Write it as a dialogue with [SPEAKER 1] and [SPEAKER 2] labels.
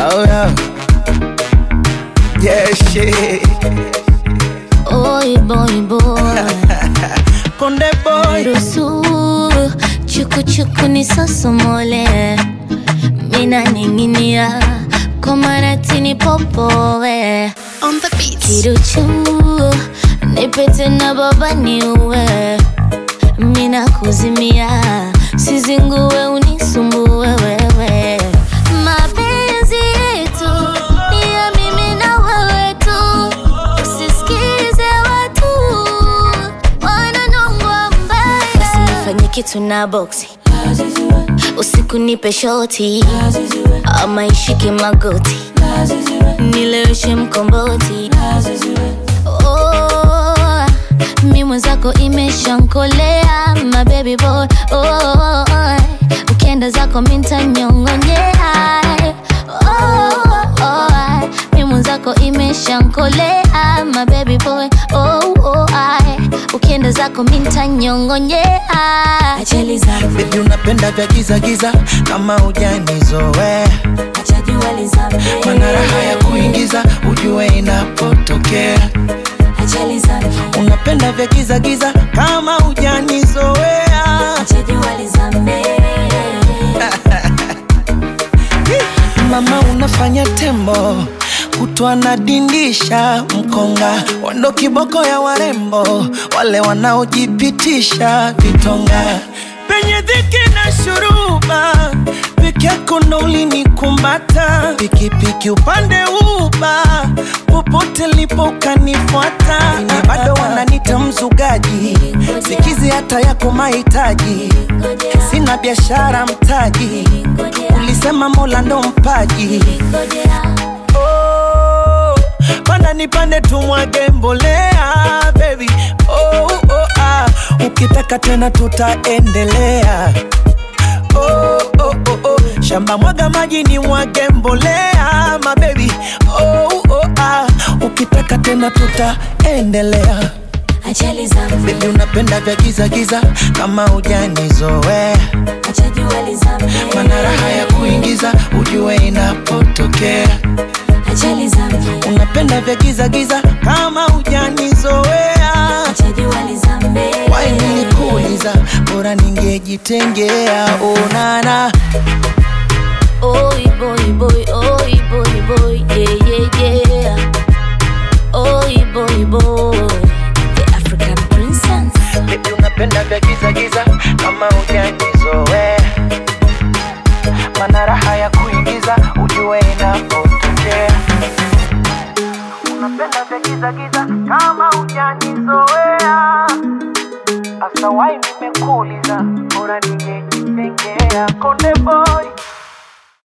[SPEAKER 1] Oh yeah. Yeah, shit.
[SPEAKER 2] Oi boy boy.
[SPEAKER 1] Konde boy.
[SPEAKER 2] Rusu chuku chuku ni sosomole. Mina ninginia komaratini popoe.
[SPEAKER 3] On the beat.
[SPEAKER 2] Kiruchu nipete na baba niue. Mina kuzimia sizingue unisumbue wewe. Mapenzi yetu ni ya mimi na wewe tu. Usisikize watu wananongwa mbaya. Usinifanye kitu na boxi, usiku nipe shoti, ama ishike magoti, nileweshe mkomboti. Oh, mi mwenzako imeshankolea, my baby boy. Oh, ukienda zako minta nyongonyea. Oh, mi mwenzako imeshankolea, my baby boy. Oh, ukienda zako minta nyongonyea. Acheli zangu
[SPEAKER 1] Baby unapenda vya giza giza kama hujanizoea.
[SPEAKER 2] acha jua lizame.
[SPEAKER 1] Mana raha ya kuingiza ujue inapotokea.
[SPEAKER 2] Acheli zangu
[SPEAKER 1] Unapenda vya giza giza kama hujanizoea.
[SPEAKER 2] acha jua lizame.
[SPEAKER 1] Mama unafanya tembo kutwa na dindisha mkonga, wando kiboko ya warembo wale wanaojipitisha vitonga. Penye dhiki na shuruba peke yako ndo ulinikumbata. Pikipiki upande uba popote lipo ukanifuata. Ni bado wananita mzugaji, sikizi hata yako mahitaji. Sina biashara mtaji, ulisema Mola ndo mpaji. Oh, panda nipande tumwage mbolea baby. Oh, ukitaka tena tutaendelea. Oh, shamba mwaga maji ni mwage mbolea my baby. Oh, ukitaka tena tutaendelea.
[SPEAKER 2] Acheli zangu
[SPEAKER 1] Baby unapenda vya giza giza kama hujanizoea.
[SPEAKER 2] acha jua lizame.
[SPEAKER 1] Mana raha ya kuingiza ujue inapotokea.
[SPEAKER 2] Acheli zangu
[SPEAKER 1] Unapenda vya giza giza kama hujanizoea.
[SPEAKER 2] acha jua lizame.
[SPEAKER 1] Why nilikuuliza bora ningejitengea. Oh nana.
[SPEAKER 2] Oi boy boy, oi boy boy, yeah. Oi boy boy, the African princess.
[SPEAKER 1] Baby unapenda vya giza giza kama hujanizoea. Mana raha ya kuingiza ujue inapotokea. Unapenda vya giza giza kama hujanizoea. Asa why nimekuuliza bora ningejitengea. Konde boy.